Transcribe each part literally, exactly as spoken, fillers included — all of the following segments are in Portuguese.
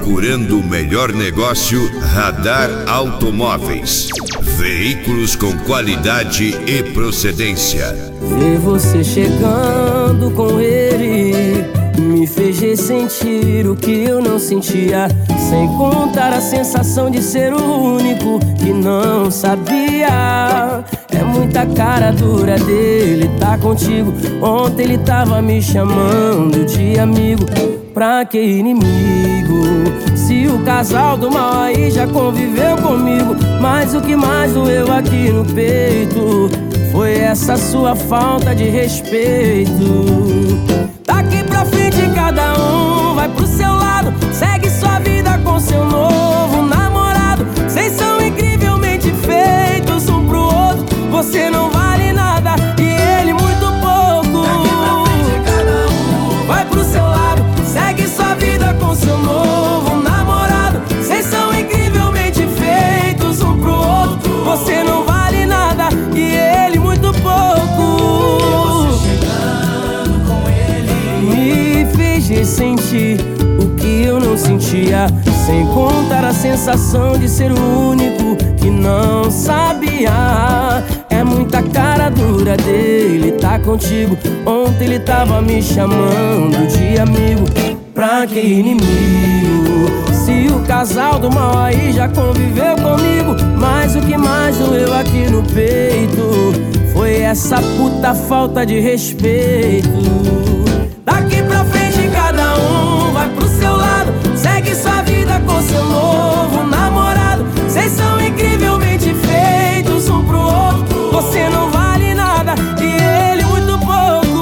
Procurando o melhor negócio? Radar Automóveis. Veículos com qualidade e procedência. Ver você chegando com ele me fez ressentir o que eu não sentia, sem contar a sensação de ser o único que não sabia. É muita cara dura dele tá contigo. Ontem ele tava me chamando de amigo, pra que inimigo? Se o casal do mal aí já conviveu comigo, mas o que mais doeu aqui no peito foi essa sua falta de respeito. Daqui pra frente cada um vai pro seu lado, segue sua vida com seu novo namorado. Vocês são incrivelmente feitos um pro outro. Você não vale nada e ele muito pouco. Daqui pra frente cada um vai pro seu lado, segue sua vida com seu novo namorado. Vocês são incrivelmente feitos um pro outro. Você não vale nada e ele muito pouco. Você chegando com ele me fez ressentir o que eu não sentia, sem contar a sensação de ser o único que não sabia. É muita cara dura dele tá contigo. Ontem ele tava me chamando de amigo, pra que inimigo? Se o casal do mal aí já conviveu comigo, mas o que mais doeu aqui no peito foi essa puta falta de respeito. Daqui pra frente cada um vai pro seu lado, segue sua vida com seu novo namorado. Vocês são incrivelmente feitos um pro outro. Você não vale nada e ele muito pouco.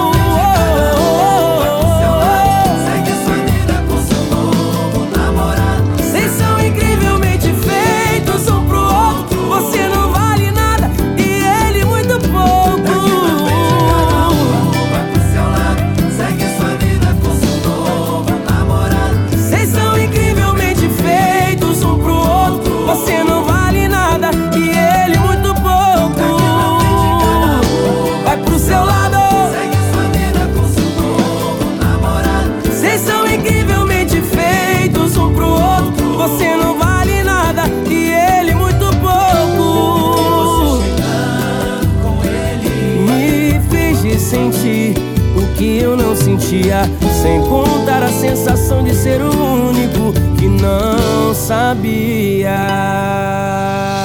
Segue sua vida com seu novo namorado. Vocês são incrivelmente feitos um pro outro. Você não vale nada e ele muito pouco. Vai pro seu lado, segue sua vida com seu novo namorado. Vocês são incrivelmente feitos um pro outro. Você não vale nada e ele muito pouco. Vai pro seu lado, segue sua vida com seu novo namorado. Vocês são incrivelmente feitos um pro outro. Você não vale nada e ele muito pouco. Você chegando com ele me fez ressentir o que eu não sentia, sem contar a sensação de ser o único que não sabia.